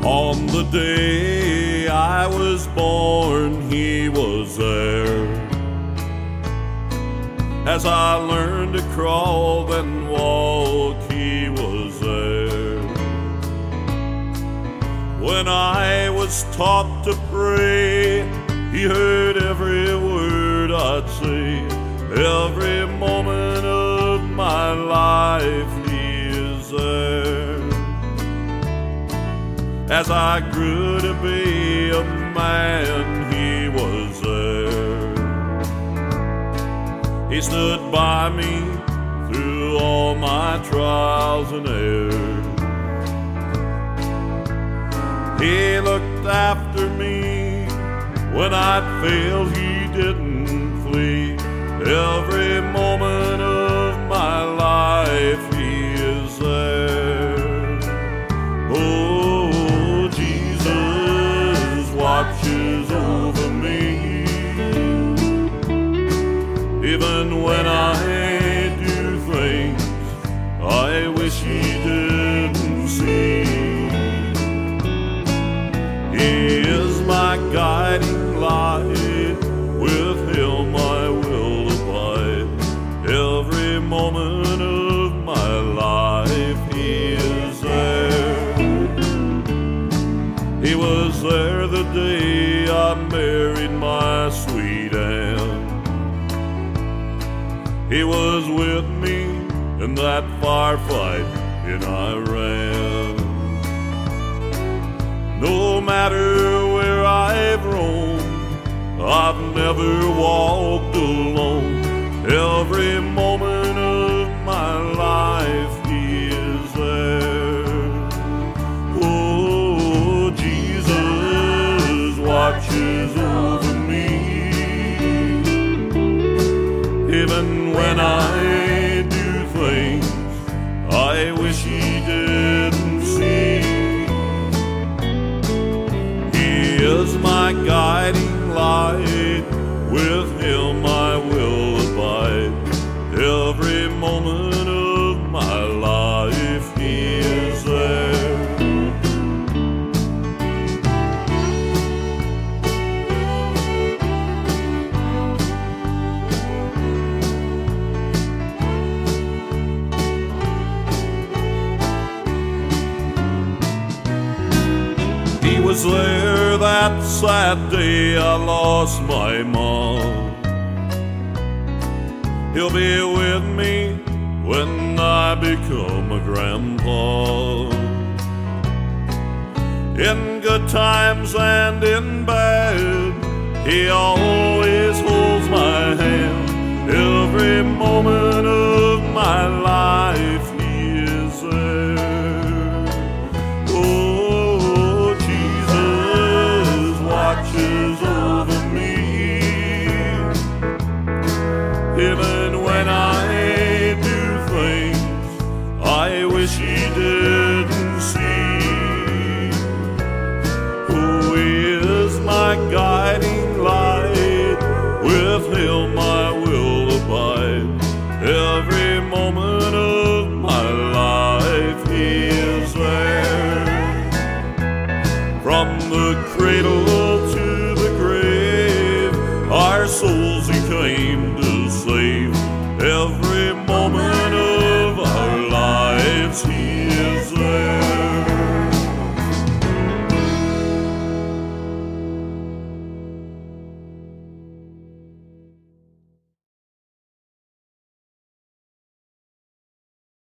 On the day I was born, He was there. As I learned to crawl and walk, He was there. When I was taught to pray, He heard every word I'd say. Every moment of my life, He is there. As I grew to be a man, He was there. He stood by me through all my trials and errors. He looked after me when I'd failed. He didn't flee. Every moment of my life, He is there. Oh, Jesus watches over me. Even when I do things I wish He didn't see. He is my guiding light. With Him I will abide. Every moment of my life, He is there. He was there the day I married my sweet Anne. He was with me in that firefight in Iran. No matter where I've roamed, I've never walked alone. Every moment of my life, He is there. Oh, Jesus watches over me. Even when I do things I wish He didn't see. He is my guiding light. With Him I will abide. Every moment of my life, He is there. He was there that sad day I lost my mom. He'll be with me when I become a grandpa. In good times and in bad, He always holds my hand. Every moment of my life, He is there. Oh, Jesus watches over me. Even when I do things I wish He didn't see. Who is my guiding light? With Him I will abide. Every moment of my life, He is there. From the cradle to the grave, our souls He came to save. Every moment of our lives, He is there.